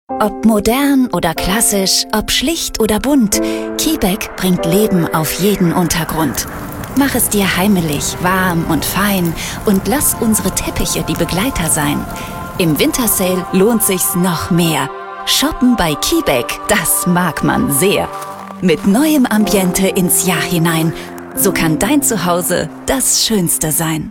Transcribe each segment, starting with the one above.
Ob modern oder klassisch, ob schlicht oder bunt, Kiebeck bringt Leben auf jeden Untergrund. Mach es dir heimelig, warm und fein und lass unsere Teppiche die Begleiter sein. Im Wintersale lohnt sich's noch mehr. Shoppen bei Kiebeck, das mag man sehr. Mit neuem Ambiente ins Jahr hinein. So kann dein Zuhause das Schönste sein.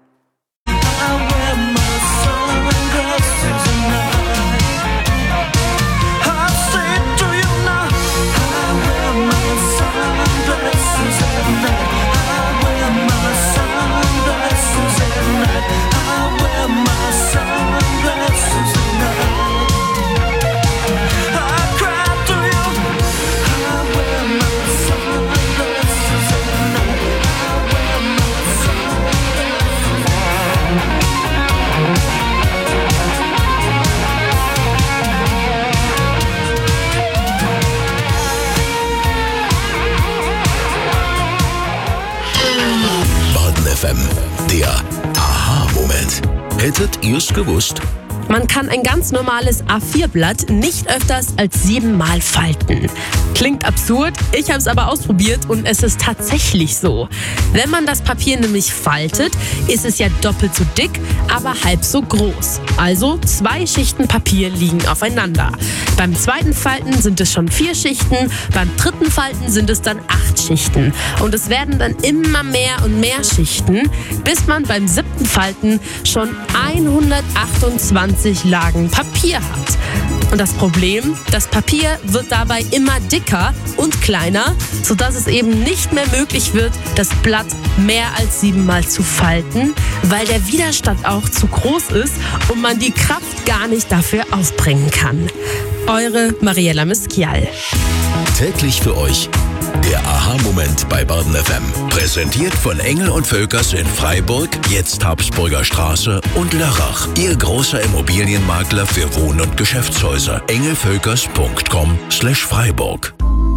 FM, der Aha-Moment. Hättet ihr's gewusst? Man kann ein ganz normales A4-Blatt nicht öfters als 7-mal falten. Klingt absurd, ich habe es aber ausprobiert und es ist tatsächlich so. Wenn man das Papier nämlich faltet, ist es ja doppelt so dick, aber halb so groß. Also 2 Schichten Papier liegen aufeinander. Beim zweiten Falten sind es schon 4 Schichten, beim dritten Falten sind es dann 8 Schichten. Und es werden dann immer mehr und mehr Schichten, bis man beim 7. Falten schon 128 Lagen Papier hat. Und das Problem, das Papier wird dabei immer dicker und kleiner, sodass es eben nicht mehr möglich wird, das Blatt mehr als 7-mal zu falten, weil der Widerstand auch zu groß ist und man die Kraft gar nicht dafür aufbringen kann. Eure Mariella Miskial. Täglich für euch der Aha-Moment bei Baden FM. Präsentiert von Engel & Völkers in Freiburg, jetzt Habsburger Straße und Lörrach. Ihr großer Immobilienmakler für Wohn- und Geschäftshäuser. engelvölkers.com/Freiburg.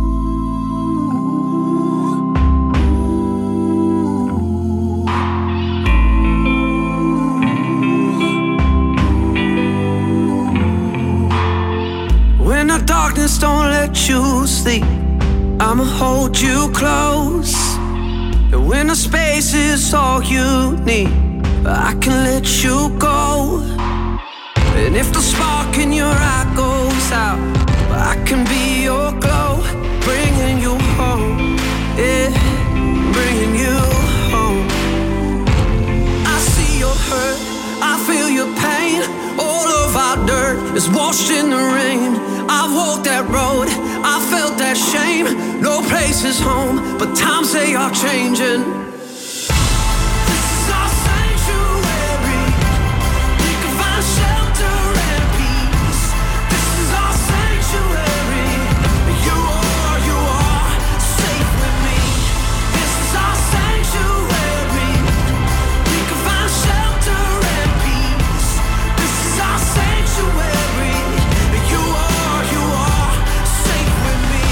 When the darkness don't let you sleep, I'ma hold you close. And when the space is all you need, I can let you go. And if the spark in your eye goes out, I can be your glow, bringing you home, yeah, bringing you home. I see your hurt, I feel your pain. All of our dirt is washed in the rain. I've walked that road, I felt that shame. No place is home, but times they are changing. This is our sanctuary. We can find shelter and peace. This is our sanctuary. You are safe with me. This is our sanctuary. We can find shelter and peace. This is our sanctuary. You are safe with me.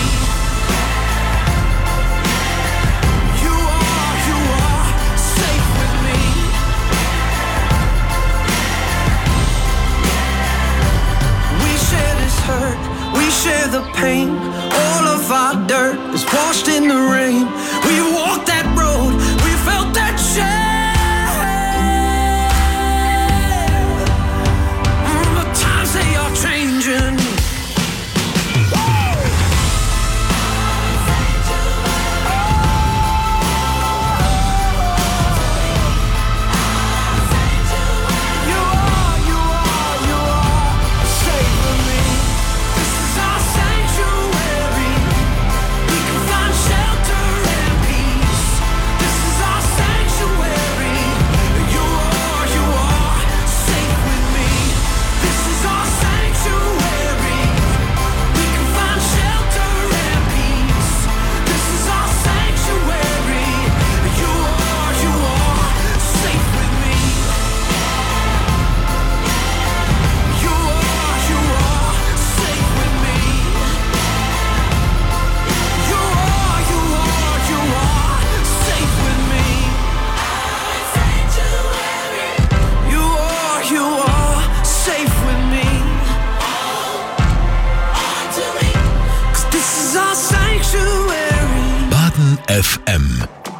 You are safe with me. We share this hurt, we share the pain. All of our dirt is washed in the rain. We walked that road, we felt that shame. But times they are changing. You are safe with me. This is our sanctuary. We can find shelter and peace. FM.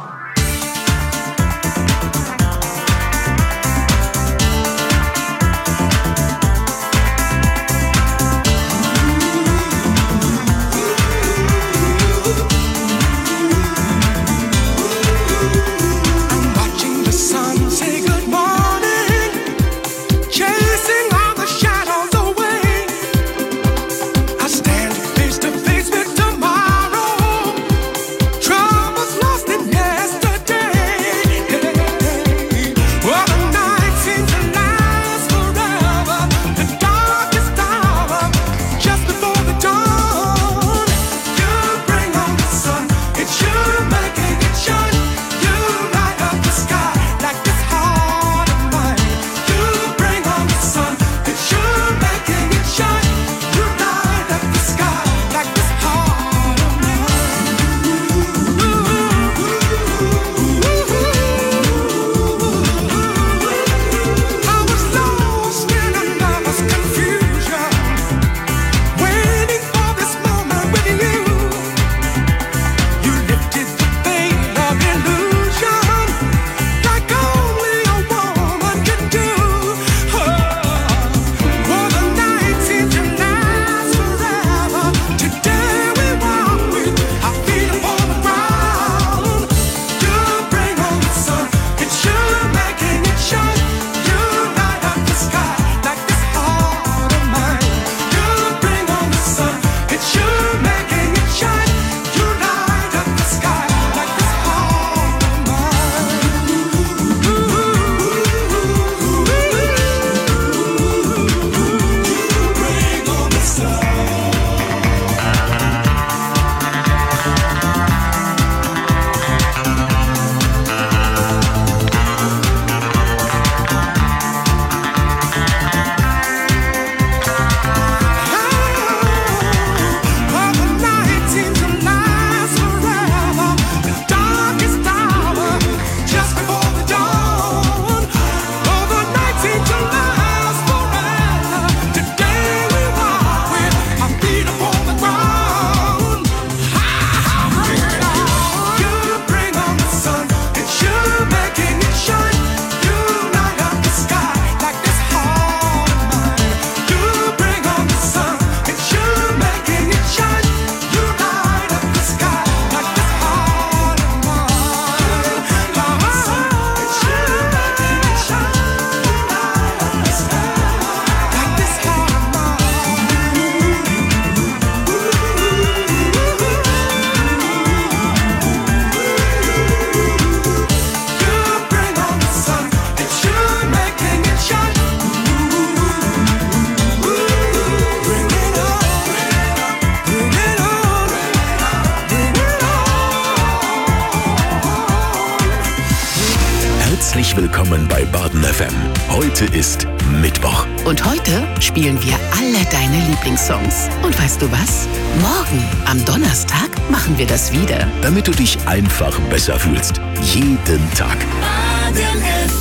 Willkommen bei Baden FM. Heute ist Mittwoch. Und heute spielen wir alle deine Lieblingssongs. Und weißt du was? Morgen, am Donnerstag, machen wir das wieder. Damit du dich einfach besser fühlst. Jeden Tag. Baden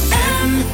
FM.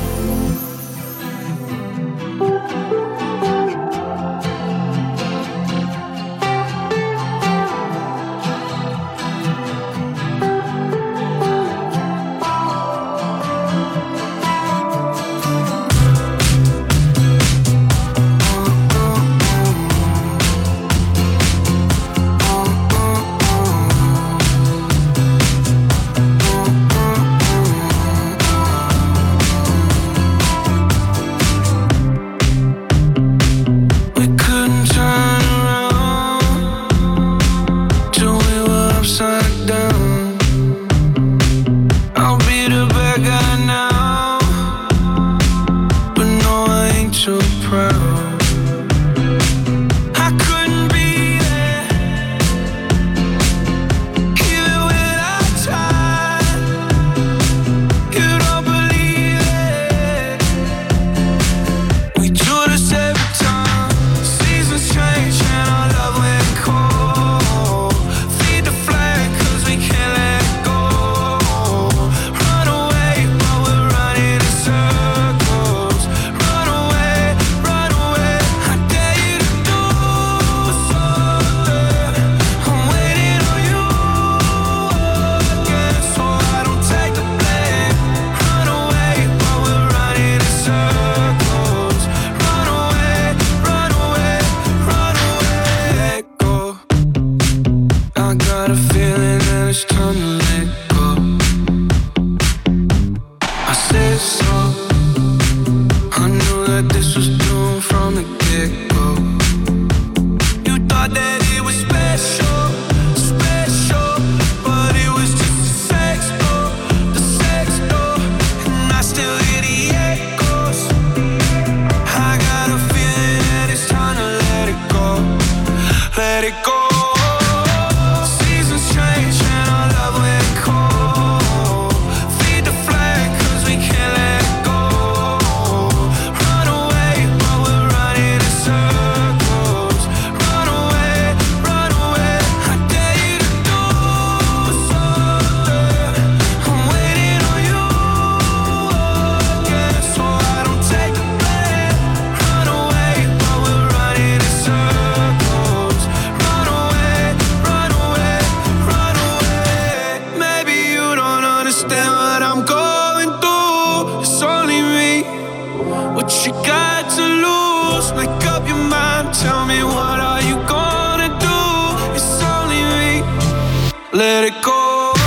what are you gonna do? It's only me. Let it go.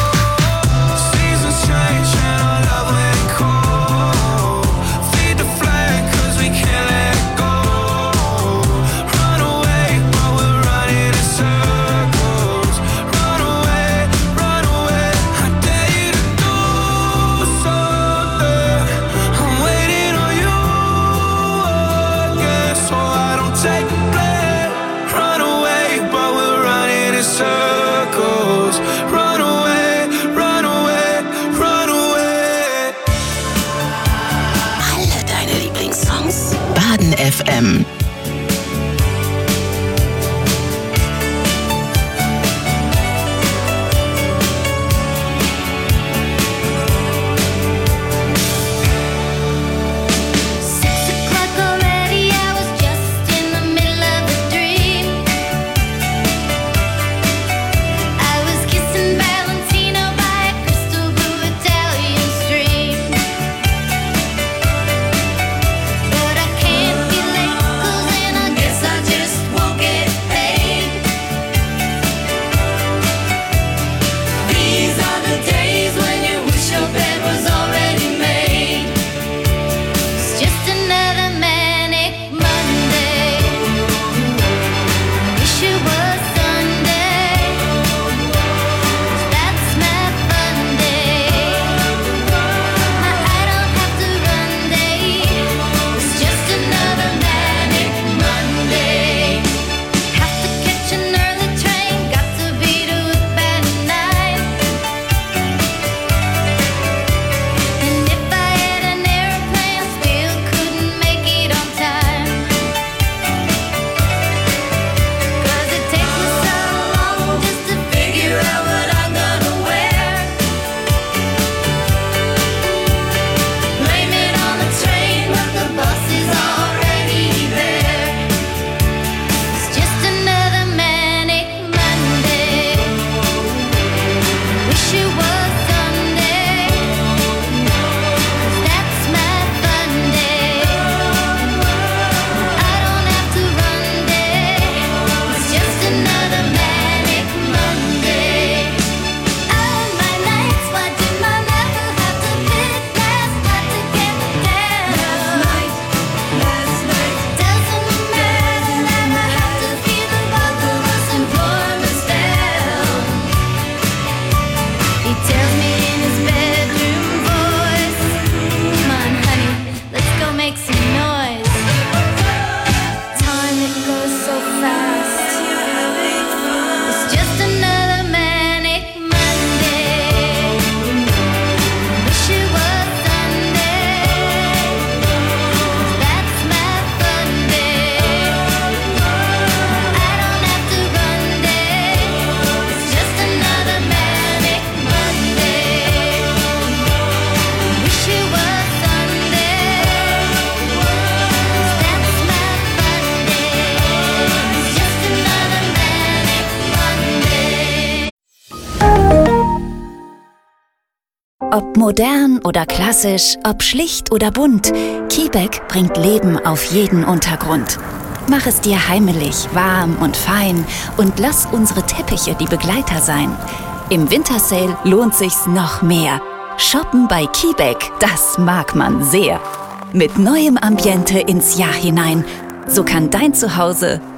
Baden FM. Ob modern oder klassisch, ob schlicht oder bunt, Kiebeck bringt Leben auf jeden Untergrund. Mach es dir heimelig, warm und fein und lass unsere Teppiche die Begleiter sein. Im Wintersale lohnt sich's noch mehr. Shoppen bei Kiebeck, das mag man sehr. Mit neuem Ambiente ins Jahr hinein, so kann dein Zuhause